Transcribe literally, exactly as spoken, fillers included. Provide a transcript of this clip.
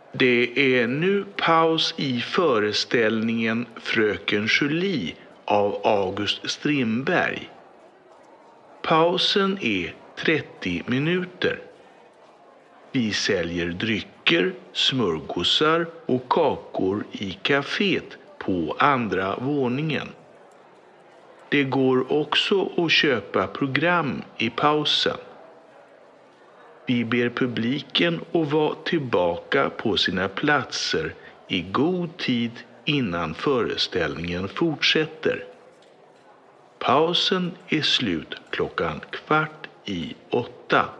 Det är nu paus i föreställningen Fröken Julie av August Strindberg. Pausen är trettio minuter. Vi säljer drycker, smörgåsar och kakor i kaféet på andra våningen. Det går också att köpa program i pausen. Vi ber publiken att vara tillbaka på sina platser i god tid innan föreställningen fortsätter. Pausen är slut klockan kvart i åtta.